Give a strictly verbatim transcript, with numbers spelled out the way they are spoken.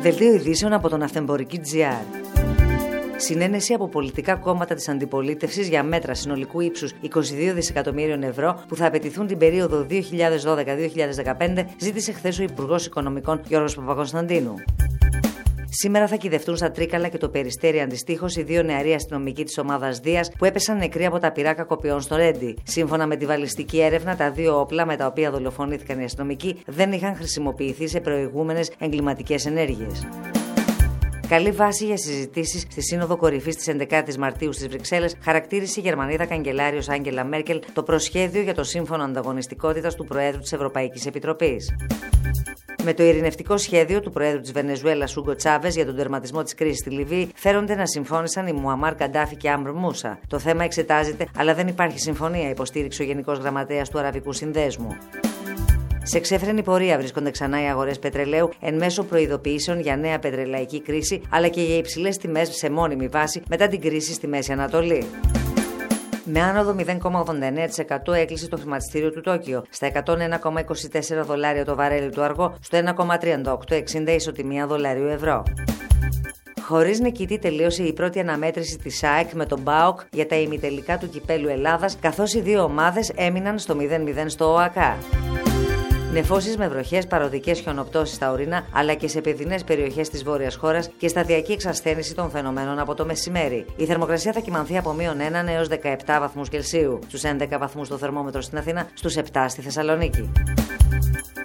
Δελτίο ειδήσεων από τον Αυτεμπορική τζι άρ. Συνένεση από πολιτικά κόμματα της αντιπολίτευσης για μέτρα συνολικού ύψους είκοσι δύο δισεκατομμύριων ευρώ που θα απαιτηθούν την περίοδο δύο χιλιάδες δώδεκα με δύο χιλιάδες δεκαπέντε, ζήτησε χθες ο Υπουργός Οικονομικών Γιώργος Παπακωνσταντίνου. Σήμερα θα κυδευτούν στα Τρίκαλα και το Περιστέρι αντιστοίχως οι δύο νεαροί αστυνομικοί της ομάδας Δίας που έπεσαν νεκροί από τα πυρά κακοποιών στο Ρέντι. Σύμφωνα με τη βαλιστική έρευνα, τα δύο όπλα με τα οποία δολοφονήθηκαν οι αστυνομικοί δεν είχαν χρησιμοποιηθεί σε προηγούμενες εγκληματικές ενέργειες. Καλή βάση για συζητήσεις στη Σύνοδο Κορυφής της έντεκα Μαρτίου στις Βρυξέλλες χαρακτήρισε η Γερμανίδα καγκελάριος Άγγελα Μέρκελ το προσχέδιο για το Σύμφωνο Ανταγωνιστικότητας του Προέδρου της Ευρωπαϊκής Επιτροπής. Με το ειρηνευτικό σχέδιο του Προέδρου της Βενεζουέλας Ούγκο Τσάβες για τον τερματισμό της κρίσης στη Λιβύη φέρονται να συμφώνησαν οι Μουαμάρ Καντάφη και Άμπρ Μούσα. Το θέμα εξετάζεται, αλλά δεν υπάρχει συμφωνία, υποστήριξε ο Γενικός Γραμματέας του Αραβικού Συνδέσμου. Σε ξέφρενη πορεία βρίσκονται ξανά οι αγορές πετρελαίου εν μέσω προειδοποιήσεων για νέα πετρελαϊκή κρίση, αλλά και για υψηλές τιμές σε μόνιμη βάση μετά την κρίση στη Μέση Ανατολή. Με άνοδο μηδέν κόμμα ογδόντα εννέα τοις εκατό έκλεισε το χρηματιστήριο του Τόκιο στα εκατόν ένα κόμμα είκοσι τέσσερα δολάρια το βαρέλι του αργό, στο ένα κόμμα τριάντα οκτώ εξήντα ισοτιμία δολαρίου ευρώ. Χωρίς νικητή τελείωσε η πρώτη αναμέτρηση της ΑΕΚ με τον ΠΑΟΚ για τα ημιτελικά του Κυπέλλου Ελλάδας, καθώς οι δύο ομάδες έμειναν στο μηδέν μηδέν στο ΟΑΚΑ. Νεφώσεις με βροχές, παροδικές χιονοπτώσεις στα ορεινά αλλά και σε παιδινές περιοχές της βόρειας χώρας και σταδιακή εξασθένιση των φαινομένων από το μεσημέρι. Η θερμοκρασία θα κυμανθεί από μείον ένα έως δεκαεπτά βαθμούς Κελσίου, στους έντεκα βαθμούς το θερμόμετρο στην Αθήνα, στους επτά στη Θεσσαλονίκη.